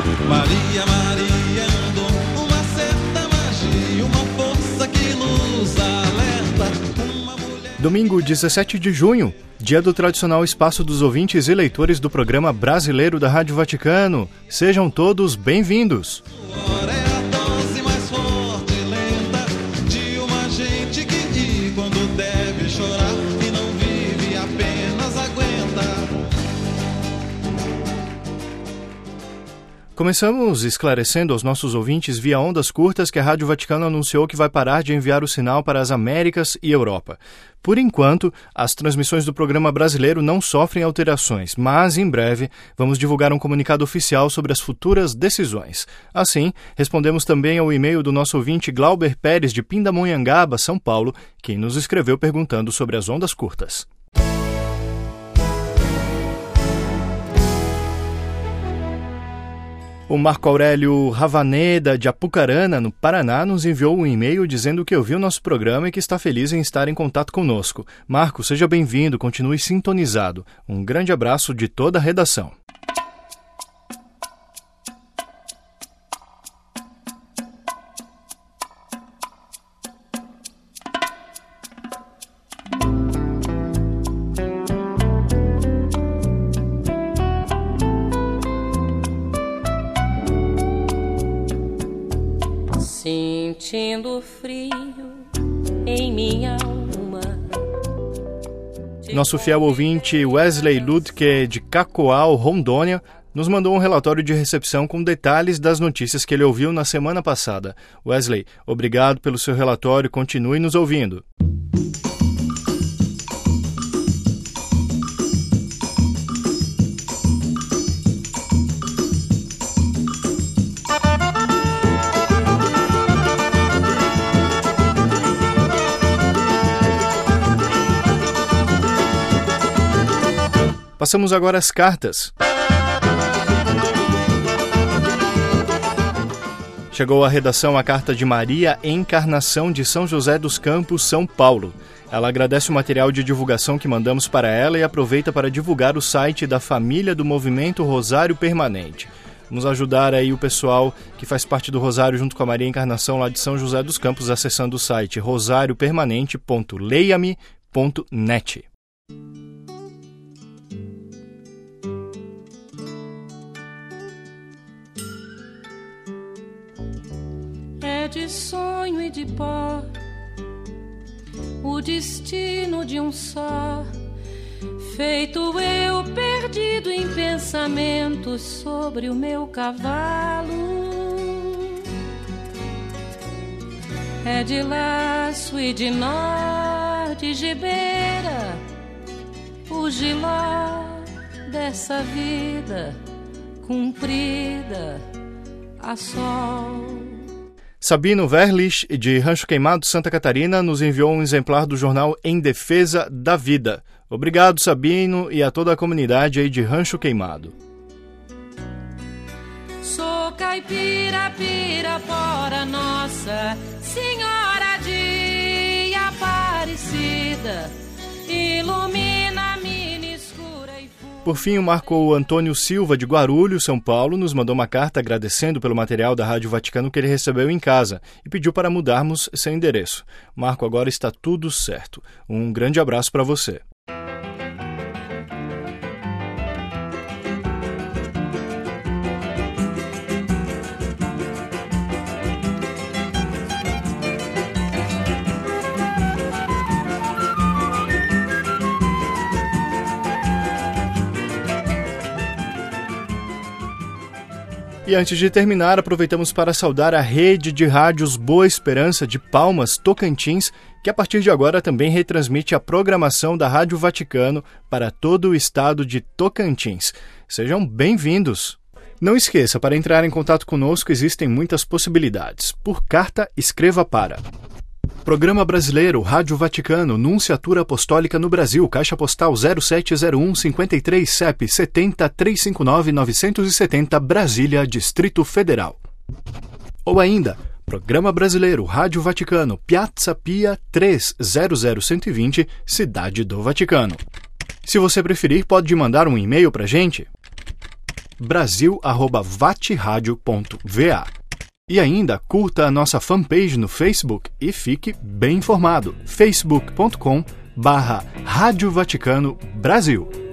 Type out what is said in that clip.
Maria, Maria é um dom, uma certa magia, uma força que nos alerta. Uma mulher... Domingo, 17 de junho, dia do tradicional espaço dos ouvintes e leitores do programa brasileiro da Rádio Vaticano. Sejam todos bem-vindos. Começamos esclarecendo aos nossos ouvintes via ondas curtas que a Rádio Vaticano anunciou que vai parar de enviar o sinal para as Américas e Europa. Por enquanto, as transmissões do programa brasileiro não sofrem alterações, mas em breve vamos divulgar um comunicado oficial sobre as futuras decisões. Assim, respondemos também ao e-mail do nosso ouvinte Glauber Pérez de Pindamonhangaba, São Paulo, quem nos escreveu perguntando sobre as ondas curtas. O Marco Aurélio Ravaneda, de Apucarana, no Paraná, nos enviou um e-mail dizendo que ouviu nosso programa e que está feliz em estar em contato conosco. Marco, seja bem-vindo, continue sintonizado. Um grande abraço de toda a redação. Sentindo frio em minha alma. Nosso fiel ouvinte Wesley Ludke, de Cacoal, Rondônia, nos mandou um relatório de recepção com detalhes das notícias que ele ouviu na semana passada. Wesley, obrigado pelo seu relatório, continue nos ouvindo. Passamos agora às cartas. Chegou à redação a carta de Maria Encarnação de São José dos Campos, São Paulo. Ela agradece o material de divulgação que mandamos para ela e aproveita para divulgar o site da família do Movimento Rosário Permanente. Vamos ajudar aí o pessoal que faz parte do Rosário junto com a Maria Encarnação lá de São José dos Campos, acessando o site rosariopermanente.leiame.net. É de sonho e de pó o destino de um só, feito eu perdido em pensamentos sobre o meu cavalo. É de laço e de nó, de gibeira, o giló dessa vida cumprida a sol. Sabino Verlich, de Rancho Queimado, Santa Catarina, nos enviou um exemplar do jornal Em Defesa da Vida. Obrigado, Sabino, e a toda a comunidade aí de Rancho Queimado. Sou caipira, Pirapora, Nossa Senhora de Aparecida, ilumina a mina escura e funda. Por fim, o Marco Antônio Silva, de Guarulhos, São Paulo, nos mandou uma carta agradecendo pelo material da Rádio Vaticano que ele recebeu em casa e pediu para mudarmos seu endereço. Marco, agora está tudo certo. Um grande abraço para você. E antes de terminar, aproveitamos para saudar a rede de rádios Boa Esperança de Palmas, Tocantins, que a partir de agora também retransmite a programação da Rádio Vaticano para todo o estado de Tocantins. Sejam bem-vindos! Não esqueça, para entrar em contato conosco existem muitas possibilidades. Por carta, escreva para Programa Brasileiro, Rádio Vaticano, Nunciatura Apostólica no Brasil, Caixa Postal 0701 53 CEP 70 359 970, Brasília, Distrito Federal. Ou ainda, Programa Brasileiro, Rádio Vaticano, Piazza Pia 300120, Cidade do Vaticano. Se você preferir, pode mandar um e-mail para a gente. brasil@vatradio.va. E ainda curta a nossa fanpage no Facebook e fique bem informado. facebook.com/Rádio Vaticano Brasil.